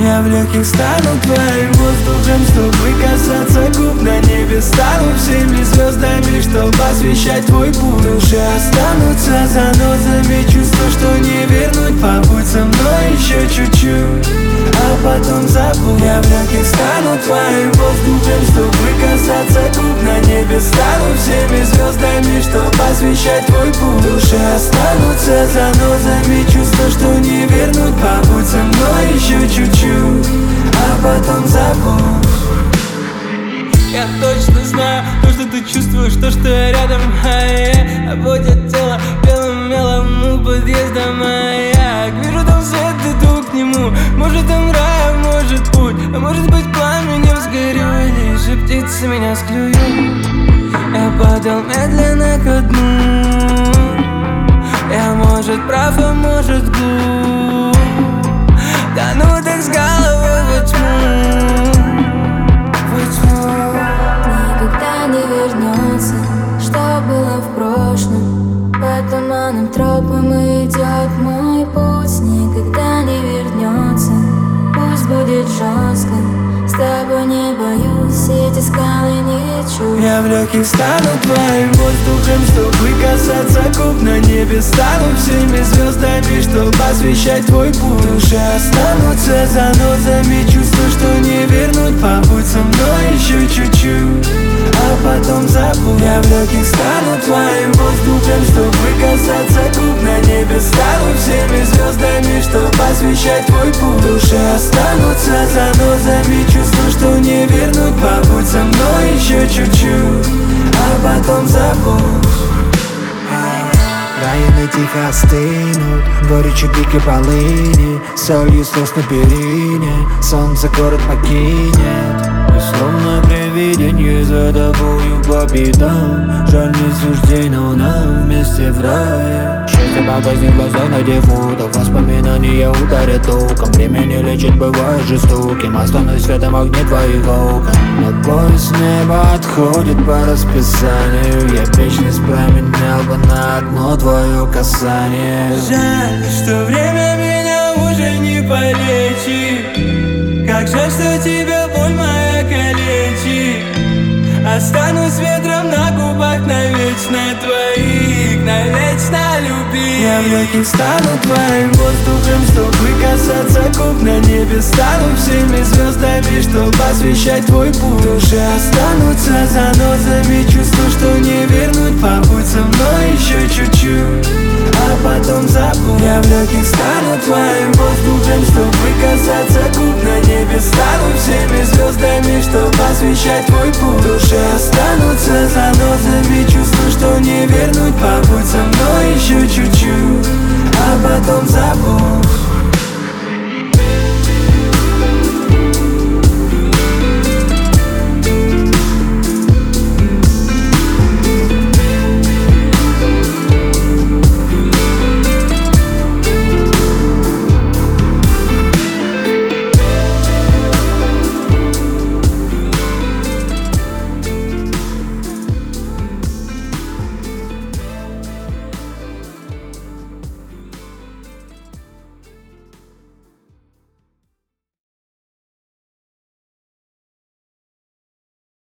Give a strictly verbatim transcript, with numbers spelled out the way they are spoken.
Я в легких стану твоим воздухом, чтобы касаться губ на небе. Стану всеми звездами, чтобы освещать твой путь. Души останутся занозами, чувство, что не вернуть. Побудь со мной еще чуть-чуть, а потом забудь. Я в легких стану твоим воздухом, чтобы касаться губ на небе. Стану всеми звездами, чтобы освещать твой путь. Души останутся занозами, чувство, что не вернуть. Побудь со мной еще чуть-чуть, а потом забудь. Я точно знаю то, что ты чувствуешь, то, что я рядом. А будет тело белым мелом у подъезда маяк. Вижу там свет, иду к нему. Может там рай, а может путь, а может быть пламенем сгорю, или же птицы меня склюют. Я падал медленно ко дну. Я может прав, а может глуп. Да ну так с головой во тьму, во тьму. Никогда не вернется, что было в прошлом. По туманным тропам идет мой путь. Никогда не вернется, пусть будет жестко. С тобой не боюсь, эти скалы не чую. Я в легких стану твоим воздухом, чтобы касаться губ на небе. Стану всеми звездами, чтобы освещать твой путь. Души останутся занозами, чувство, что не вернуть. Побудь со мной еще чуть-чуть, а потом забудь. Я в легких стану твоим воздухом, чтобы касаться губ на небе. Стану всеми звездами, чтобы освещать твой путь. Души останутся занозами, чувство, что не вернуть. Побудь со мной еще чуть-чуть, а потом забудь. Районы тихо остынут, горечью дикой полыни, солью слез на перине, солнце город покинет. И словно привиденье за тобою по пятам. Жаль, не суждено нам вместе в рай. Счастье погаснет в глазах на дефутах, воспоминания ударят током. Время не лечит, бывает жестоким, останусь светом огней твоих окон. Но поезд неба отходит по расписанию. Я вечность променял бы на одно твое касание. Жаль, что время меня уже не полечит. Как жаль, что тебя боль моя калечит. Останусь ветром на губах навечно твоих, навечно любить. Я в легких стану твоим воздухом, чтобы касаться губ на небе. Стану всеми звездами, чтобы освещать твой путь. Души останутся занозами, чувство, что не вернуть. Побудь со мной еще чуть-чуть, а потом забудь. Я в легких стану твоим воздухом, чтобы касаться губ на небе. Стану всеми звездами, чтобы освещать твой путь. Души останутся занозами, чувство, что не вернуть. Побудь со мной еще чуть-чуть, а потом забудь.